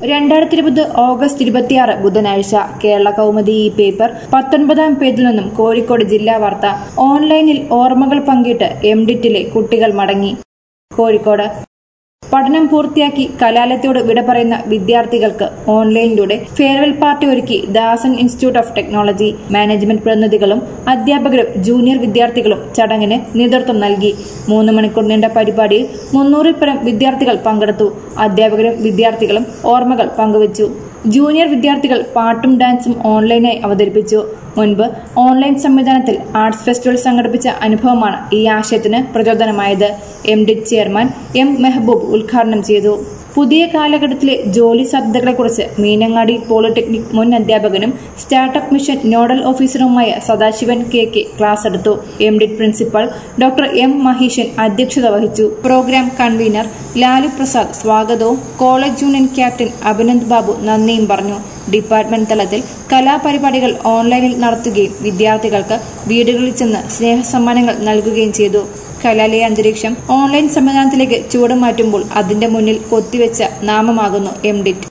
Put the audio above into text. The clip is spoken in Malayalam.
2020 ഓഗസ്റ്റ് 26 ബുധനാഴ്ച കേരള കൗമുദി ഈ പേപ്പർ 19-ാം പേജിൽ നിന്നും കോഴിക്കോട് ജില്ലാ വാർത്ത. ഓൺലൈനിൽ ഓർമ്മകൾ പങ്കിട്ട് എംഡിറ്റിലെ കുട്ടികൾ മടങ്ങി. കോഴിക്കോട് പഠനം പൂർത്തിയാക്കി കലാലയത്തോട് വിട പറയുന്ന വിദ്യാർത്ഥികൾക്ക് ഓൺലൈനിലൂടെ ഫെയർവെൽ പാർട്ടി ഒരുക്കി Dasan institute of technology. Management പ്രതിനിധികളും അധ്യാപകരും ജൂനിയർ വിദ്യാർത്ഥികളും ചടങ്ങിന് നേതൃത്വം നൽകി. 3 മണിക്കൂർ നീണ്ട പരിപാടിയിൽ 300-ൽ പരം വിദ്യാർത്ഥികൾ പങ്കെടുത്തു. അധ്യാപകരും വിദ്യാർത്ഥികളും ഓർമ്മകൾ പങ്കുവച്ചു. ജൂനിയർ വിദ്യാർത്ഥികൾ പാട്ടും ഡാൻസും ഓൺലൈനായി അവതരിപ്പിച്ചു. മുൻപ് ഓൺലൈൻ സംവിധാനത്തിൽ ആർട്സ് ഫെസ്റ്റിവൽ സംഘടിപ്പിച്ച അനുഭവമാണ് ഈ ആശയത്തിന് പ്രചോദനമായത്. എംഡിറ്റ് ചെയർമാൻ എം മെഹബൂബ് ഉദ്ഘാടനം ചെയ്തു. പുതിയ കാലഘട്ടത്തിലെ ജോലി സാധ്യതകളെക്കുറിച്ച് മീനങ്ങാടി പോളിടെക്നിക് മുൻ അധ്യാപകനും സ്റ്റാർട്ടപ്പ് മിഷൻ നോഡൽ ഓഫീസറുമായ സദാശിവൻ കെ ക്ലാസ് എടുത്തു. MDIT principal doctor M Maheeshan അധ്യക്ഷത വഹിച്ചു. പ്രോഗ്രാം കൺവീനർ ലാലു പ്രസാദ് സ്വാഗതവും college union captain Abhinand Babu നന്ദിയും പറഞ്ഞു. ഡിപ്പാർട്ട്മെന്റ് തലത്തിൽ കലാപരിപാടികൾ ഓൺലൈനിൽ നടത്തുകയും വിദ്യാർത്ഥികൾക്ക് വീടുകളിൽ ചെന്ന് സ്നേഹസമ്മാനങ്ങൾ നൽകുകയും ചെയ്തു. കലാലയ അന്തരീക്ഷം ഓൺലൈൻ സംവിധാനത്തിലേക്ക് ചുവടുമാറ്റുമ്പോൾ അതിന്റെ മുന്നിൽ കൊത്തിവെച്ച നാമമാകുന്നു എംഡിറ്റ്.